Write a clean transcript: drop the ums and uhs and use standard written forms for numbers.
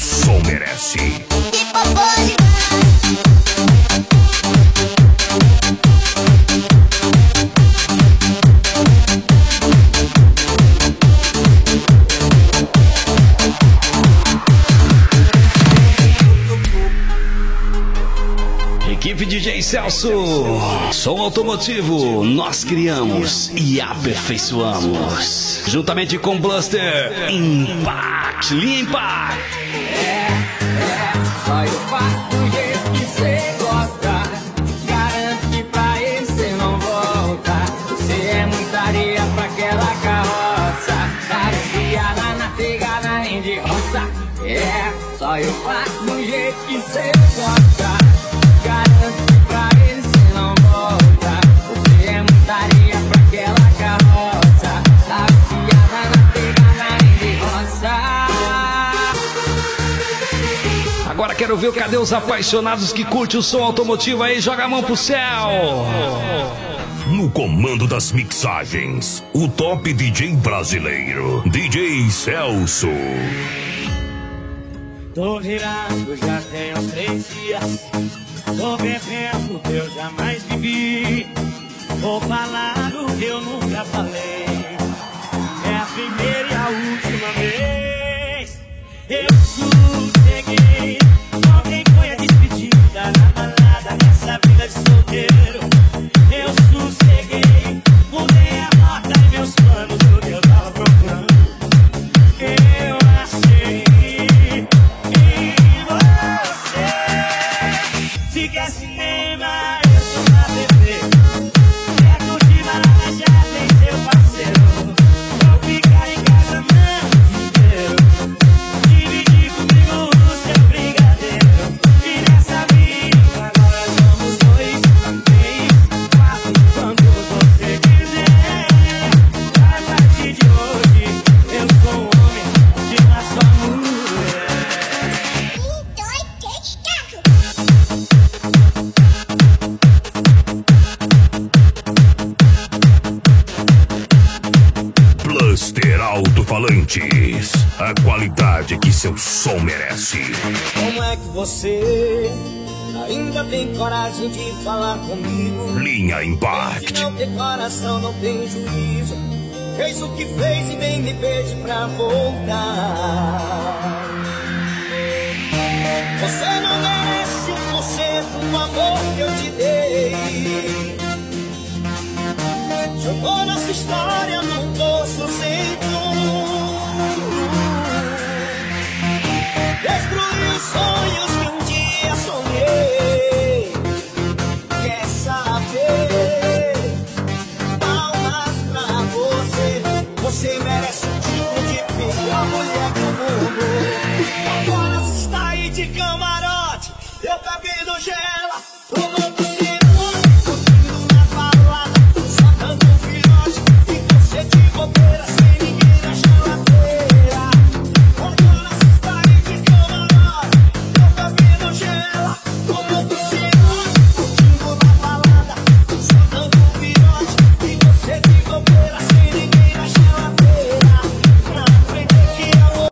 som merece. Equipe DJ Celso, som automotivo, nós criamos e aperfeiçoamos. Juntamente com Blaster, Impact, Limpa. Só eu faço do jeito que cê gosta. Garanto que pra ele cê não volta. Você é muita areia pra aquela carroça. Tá viciada na pegada nem de roça. Só eu faço do jeito que cê gosta. Garanto que pra ele cê não volta. Você é muita areia pra aquela carroça. Tá viciada na pegada nem de roça. Agora quero ver cadê os apaixonados que curtem o som automotivo aí, joga a mão pro céu. No comando das mixagens, o top DJ brasileiro, DJ Celso. Tô virado, já tem uns 3 dias. Tô bebendo o que eu jamais bebi. Vou falar o que eu nunca falei. É a primeira e a última vez. Eu sosseguei. Ontem foi a despedida na balada nessa vida de solteiro. Eu sosseguei. Mudei a rota e meus planos, o que eu tava procurando. Eu achei em você. Se quer cinema, eu sou pra TV. Quer curtir balada, já tem seu parceiro. Vou ficar em casa mais inteiro. Dividir comigo o seu brigadeiro. E nessa vida agora somos 2, 3, 4, quantos você quiser. A partir de hoje eu sou um homem de uma só mulher. Blaster Alto-Falantes, a qualidade que seu som merece. Como é que você ainda tem coragem de falar comigo? Linha Se Impact. não tem coração, não tem juízo. Fez o que fez e nem me pede pra voltar. Você não merece 1% do amor que eu te dei. Jogou nossa história num poço sem fundo. Destruiu os sonhos que um dia sonhei. Quer saber? Palmas pra você. Você merece um tipo de pior mulher do mundo. Agora você está aí de camarote. Eu bebendo gela.